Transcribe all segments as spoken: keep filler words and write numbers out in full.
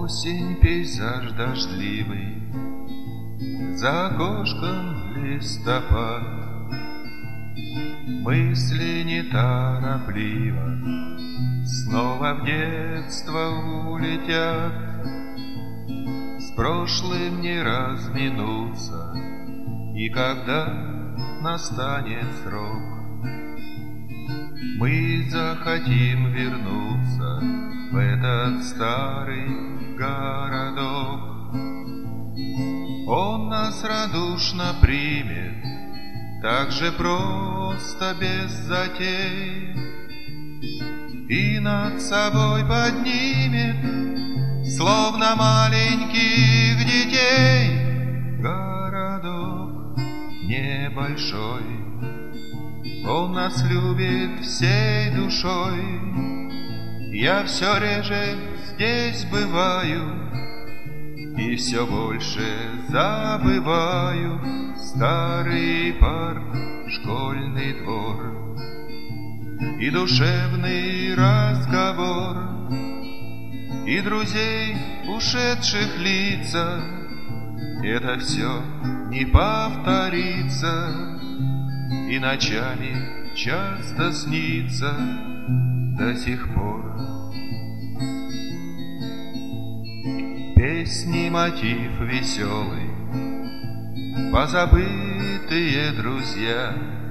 Осень, пейзаж дождливый, за окошком листопад. Мысли неторопливо снова в детство улетят. С прошлым не разминуться, и когда настанет срок, мы захотим вернуться в этот старый городок. Он нас радушно примет, так же просто, без затей, и над собой поднимет, словно маленьких детей. Городок небольшой, он нас любит всей душой. Я все реже здесь бываю и все больше забываю старый парк, школьный двор и душевный разговор, и друзей, ушедших лица. Это все не повторится, и ночами часто снится до сих пор. Песни, мотив веселый, позабытые друзья,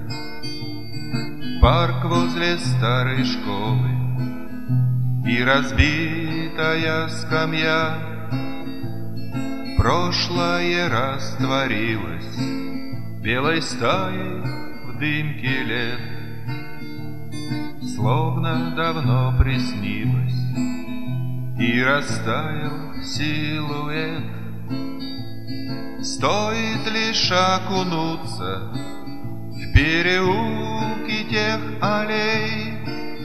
парк возле старой школы и разбитая скамья. Прошлое растворилось белой стаей в дымке лет, словно давно приснилось, и растаял силуэт. Стоит лишь окунуться в переулки тех аллей,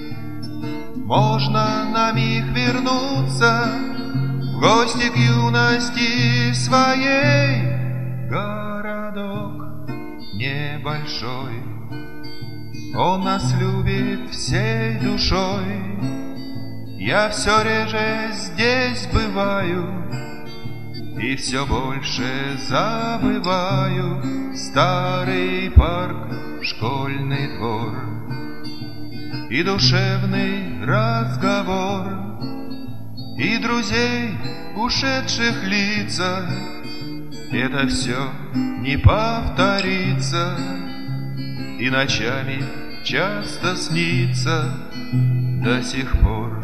можно на миг вернуться в гости к юности своей. Городок небольшой, он нас любит всей душой. Я все реже здесь бываю и все больше забываю старый парк, школьный двор и душевный разговор, и друзей, ушедших лица. Это все не повторится, и ночами часто снится до сих пор.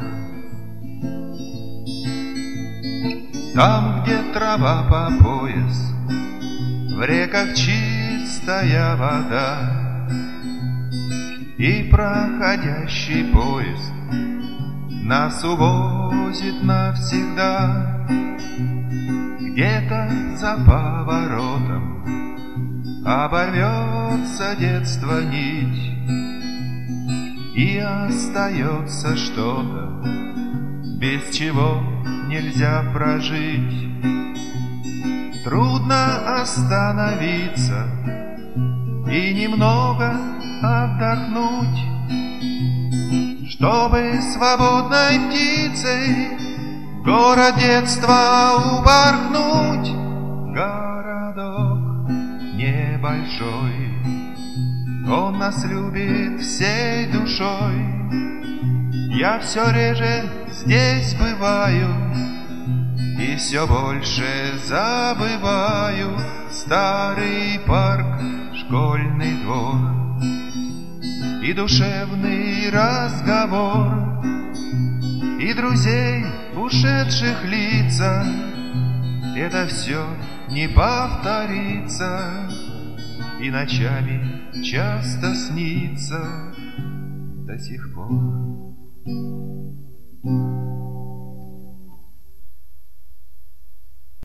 Там, где трава по пояс, в реках чистая вода, и проходящий поезд нас увозит навсегда. Где-то за поворотом оборвется детство нить, и остается что-то, без чего нельзя прожить. Трудно остановиться и немного отдохнуть, чтобы свободной птицей в город детства упорхнуть. Городок небольшой, он нас любит всей душой. Я все реже здесь бываю и все больше забываю старый парк, школьный двор и душевный разговор, и друзей, ушедших лица. Это все не повторится, и ночами часто снится до сих пор.